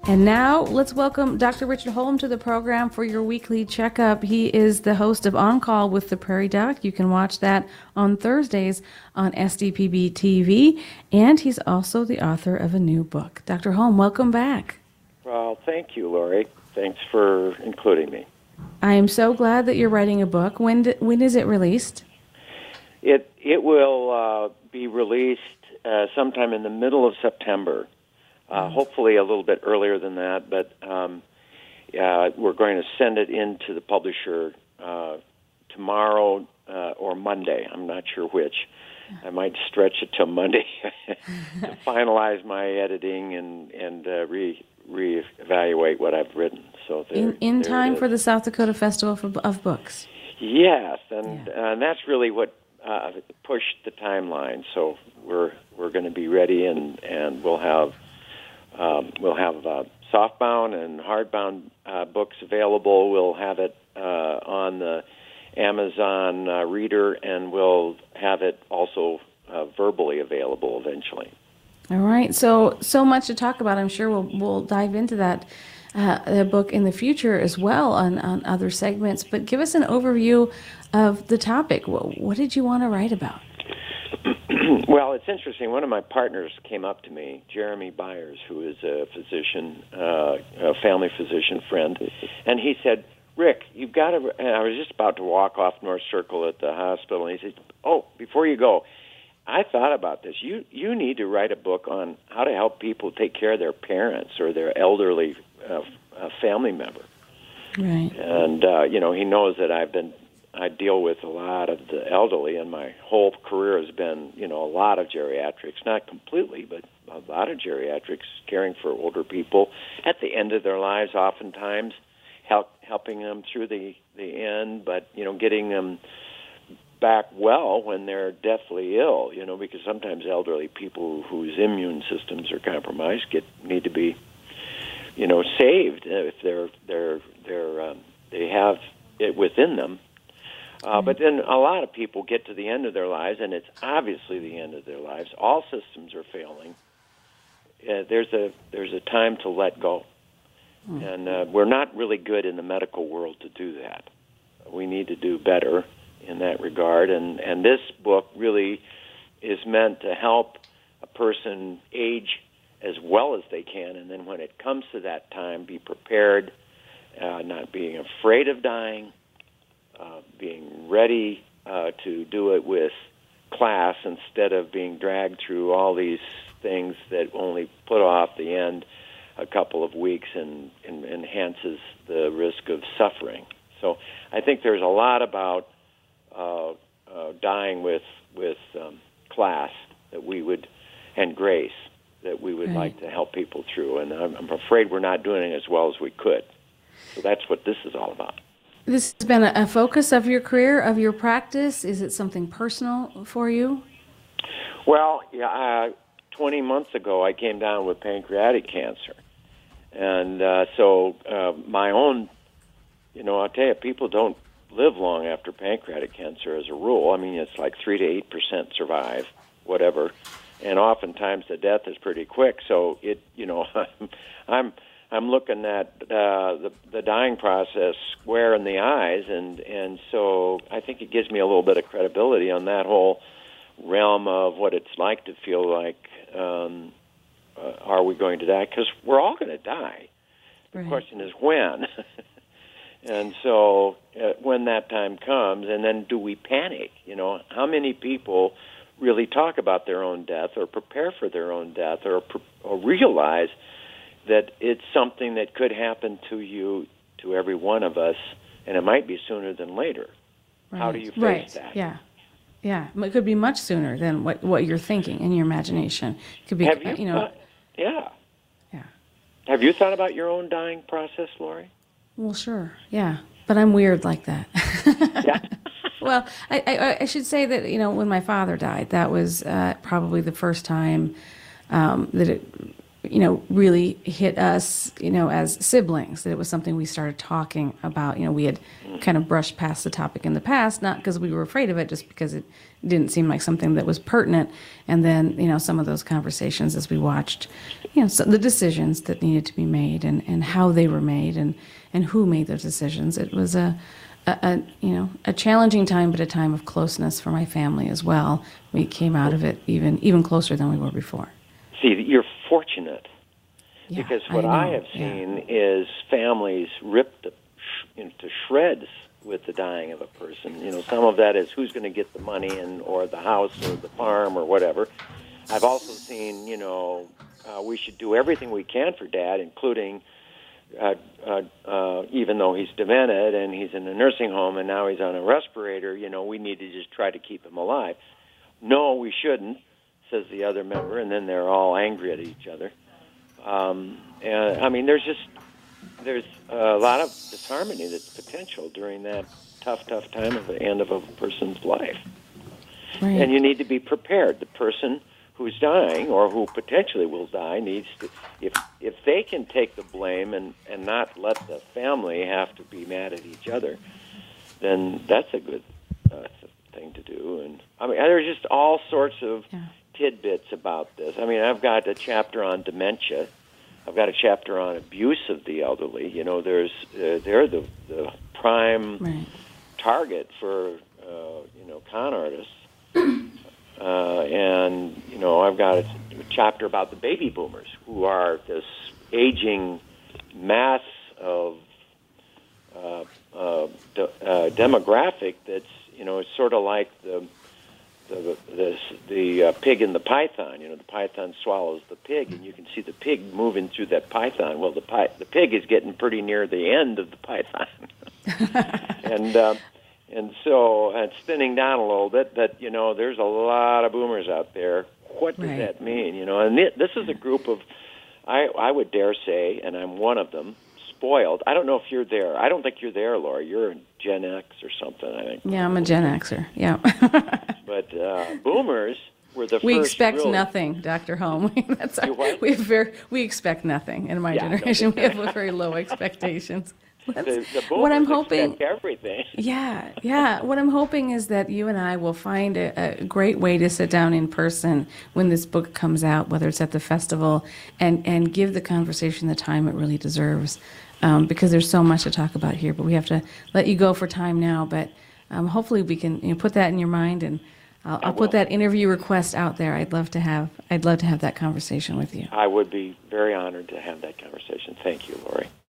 And now let's welcome Dr. Richard Holm to the program for your weekly checkup. He is the host of On Call with the Prairie Doc. You can watch that on Thursdays on SDPB TV. And he's also the author of a new book. Dr. Holm, welcome back. Well, thank you, Lori. Thanks for including me. I am so glad that you're writing a book. When is it released? It will be released sometime in the middle of September. Hopefully a little bit earlier than that, but we're going to send it into the publisher tomorrow or Monday. I'm not sure which. I might stretch it till Monday to finalize my editing and reevaluate what I've written. So in time for the South Dakota Festival of Books. Yes, and that's really what pushed the timeline. So we're going to be ready, and we'll have softbound and hardbound books available. We'll have it on the Amazon Reader, and we'll have it also verbally available eventually. All right. So much to talk about. I'm sure we'll dive into that the book in the future as well on other segments. But give us an overview of the topic. What did you want to write about? Well, it's interesting. One of my partners came up to me, Jeremy Byers, who is a physician, a family physician friend, and he said, Rick, you've got to, and I was just about to walk off North Circle at the hospital, and he said, oh, before you go, I thought about this. You need to write a book on how to help people take care of their parents or their elderly family member. Right. And, he knows that I deal with a lot of the elderly, and my whole career has been, a lot of geriatrics, not completely, but a lot of geriatrics, caring for older people at the end of their lives, oftentimes helping them through the end, but, getting them back well when they're deathly ill, because sometimes elderly people whose immune systems are compromised need to be, saved if they have it within them. But then a lot of people get to the end of their lives, and it's obviously the end of their lives. All systems are failing. There's a time to let go, and we're not really good in the medical world to do that. We need to do better in that regard, and this book really is meant to help a person age as well as they can, and then when it comes to that time, be prepared, not being afraid of dying, being ready to do it with class instead of being dragged through all these things that only put off the end a couple of weeks and enhances the risk of suffering. So I think there's a lot about dying with class that we would, and grace, that we would like to help people through. And I'm afraid we're not doing it as well as we could. So that's what this is all about. This has been a focus of your career, of your practice. Is it something personal for you? Well, 20 months ago, I came down with pancreatic cancer. And so my own, I'll tell you, people don't live long after pancreatic cancer as a rule. I mean, it's like 3 to 8% survive, whatever. And oftentimes the death is pretty quick. So I'm looking at the dying process square in the eyes, and so I think it gives me a little bit of credibility on that whole realm of what it's like to feel like, are we going to die? Because we're all going to die. The question is when. And so when that time comes, and then do we panic? How many people really talk about their own death or prepare for their own death or realize that it's something that could happen to you, to every one of us, and it might be sooner than later. Right. How do you face that? Yeah. It could be much sooner than what you're thinking in your imagination. It could be, Yeah. Have you thought about your own dying process, Lori? Well, sure. Yeah, but I'm weird like that. Yeah. Well, I should say that when my father died, that was probably the first time that really hit us, as siblings, that it was something we started talking about. We had kind of brushed past the topic in the past, not because we were afraid of it, just because it didn't seem like something that was pertinent. And then, some of those conversations as we watched, so the decisions that needed to be made and how they were made and who made those decisions. It was a challenging time, but a time of closeness for my family as well. We came out of it even closer than we were before. See, you're fortunate, because what I I have seen is families ripped into shreds with the dying of a person. Some of that is who's going to get the money or the house or the farm or whatever. I've also seen, we should do everything we can for Dad, including even though he's demented and he's in a nursing home and now he's on a respirator, we need to just try to keep him alive. No, we shouldn't, says the other member, and then they're all angry at each other. And I mean, there's a lot of disharmony that's potential during that tough time of the end of a person's life. Right. And you need to be prepared. The person who's dying or who potentially will die needs to, if they can take the blame and not let the family have to be mad at each other, then that's a good thing to do. And I mean, there's just all sorts of tidbits about this. I mean, I've got a chapter on dementia. I've got a chapter on abuse of the elderly. They're the prime target for con artists. And I've got a chapter about the baby boomers, who are this aging mass of demographic that's it's sort of like the pig and the python. The python swallows the pig, and you can see the pig moving through that python. Well, the pig is getting pretty near the end of the python, and so it's spinning down a little bit. But there's a lot of boomers out there. What does that mean? And this is a group of, I would dare say, and I'm one of them, spoiled. I don't know if you're there. I don't think you're there, Laura. You're a Gen X or something, I think. Yeah, I'm a Gen Xer. Yeah. But boomers were the first. We expect nothing, Dr. Holm. We expect nothing in my generation. We have very low expectations. The what I'm boomers hoping, expect everything. Yeah. What I'm hoping is that you and I will find a great way to sit down in person when this book comes out, whether it's at the festival, and give the conversation the time it really deserves. Because there's so much to talk about here, but we have to let you go for time now. But hopefully we can put that in your mind, and I'll put that interview request out there. I'd love to have that conversation with you. I would be very honored to have that conversation. Thank you, Lori.